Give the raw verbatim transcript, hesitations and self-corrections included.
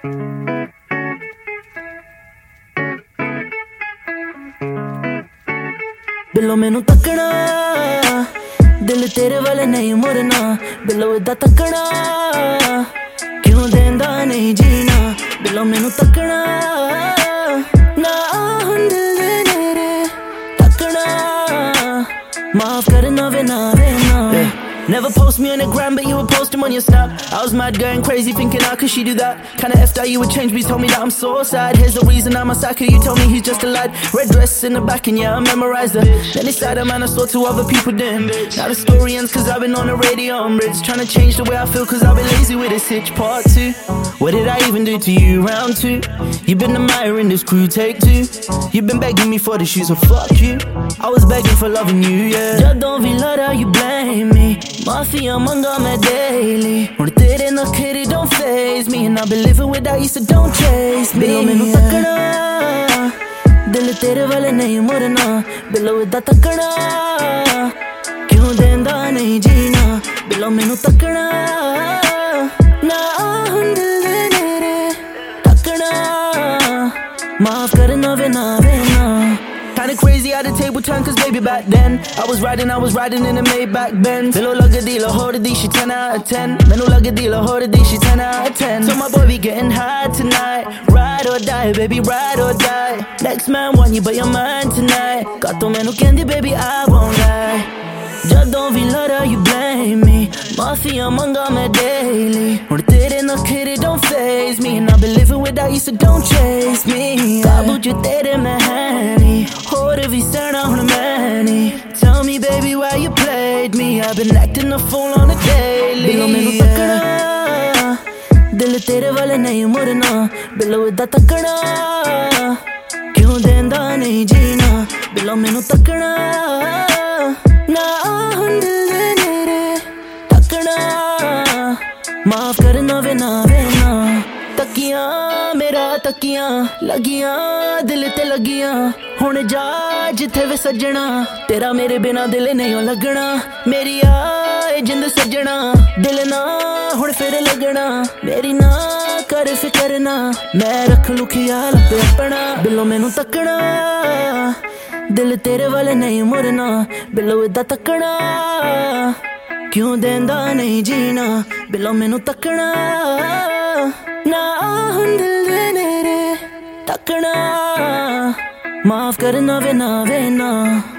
बिल्लो मैनू तकना, दिल तेरे वाले नहीं मुड़ना। बिल्लो इदा तकना, क्यों देंदा नहीं जीना। बिल्लो मैनू तकना, ना हुण दिल दे नेड़े तकना। माफ करना वे ना वे ना। Never post me on the gram, but you would post him on your snap. I was mad going crazy thinking how could she do that. Kinda F that you would change, please tell me that I'm so sad. Here's the reason I'm a sucker, you tell me he's just a lad. Red dress in the back and yeah, I memorized it. Then inside a man I saw two other people then. Now the story ends cause I've been on the radio on bridge. Trying to change the way I feel cause I've been lazy with this itch. Part two, what did I even do to you? Round two, you've been admiring this crew, take two. You've been begging me for the shoes, so fuck you. I was begging for loving you, yeah. Jadon vi lara, you blame me. Mafia manga me daily. Hun tere nakhre don't faze me. And I've been living without you, so don't chase me. Billo mainu takna, dil tere wale nahi murna. Billo ida takna, kyun denda nahi jeena. Billo mainu takna, na hun dil de nere takna. Maaf karna ve na ve na. Kinda crazy how the table turned cause baby back then I was riding, I was riding in a Maybach Benz. Billo lagga dila hoda di, she ten out of ten. Mainu lagga dila hoda di, she ten out of ten. So my boy we getting high tonight. Ride or die, baby, ride or die. Next man want you but you're mine tonight. Gatto mainu kendi baby I won't lie. Jadon vi lara you blame me. Mafia manga me daily. Hun tere nakhre don't faze me. And I've been living without you, so don't chase me. Kabu jo tere mein hai nahi. Hor vi sehna hun main nahi. Tell me baby why you played me. I've been acting a fool on a daily. Billo mainu takna, dil tere wale nahi murna. Billo ida takna, kyun denda nahi jeena. Billo mainu takna, na hun dil de nere takna. Maaf karna ve na ve na. तकियां मेरा तकियां लगियां दिल ते लगियां हुण जा जिथे वे सजना तेरा मेरे बिना दिल नहीं लगना मेरी आए जिंद सजना दिल ना हुण फिर लगना मेरी ना कर फिकर ना मैं रख लू ख्याल पे अपना बिल्लो मैनू तकना दिल तेरे वाले नहीं मुड़ना बिल्लो इदा तकना क्यों देंदा नहीं जीना बिल्लो मैनू तकना ना हुण दिल दे नेड़े तकना माफ करना वे ना वे ना